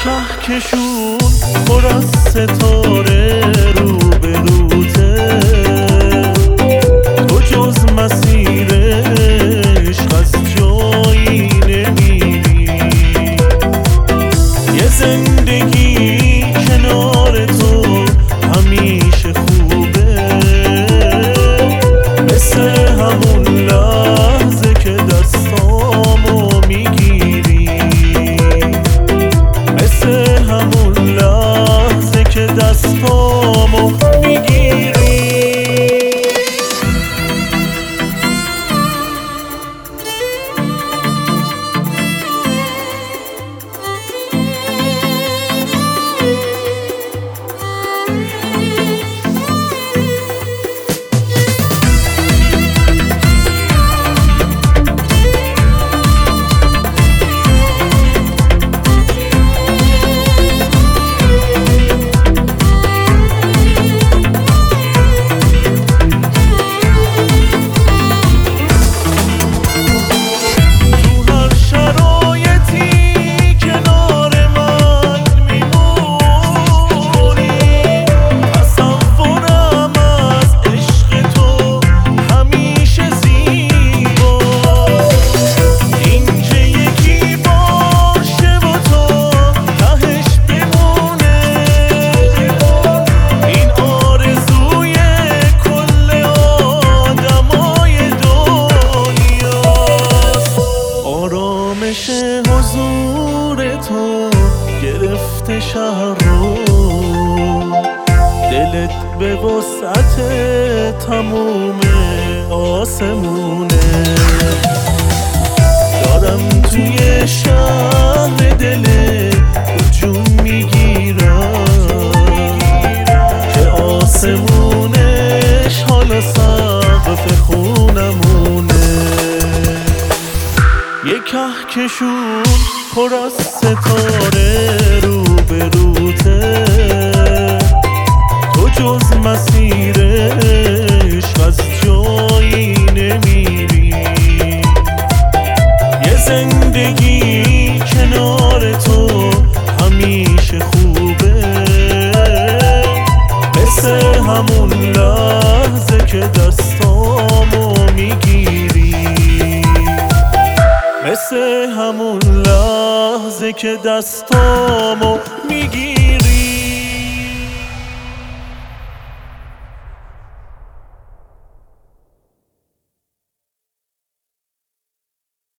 کهکشون پر از ستاره رو به روته، تو جز مسیر عشق از جایی نمیری. یه زندگی کنار تو همیشه خوبه، مثل همون لحظه که دستامو میگیری، مثل همون لحظه که دستامو میگیری. حضور تو گرفته شهر رو، دلت به وسعت تموم آسمونه. دارم توی شهر دلت هجوم میگیرم که آسمونش حالا سقف خونمونه. یه کهکشون پر از ستاره رو به روته، تو جز مسیر عشق از جایی نمیری. یه زندگی کنار تو همیشه خوبه، مثل همون لحظه که دستامو میگیری، مثل همون لحظه که دستامو میگیری.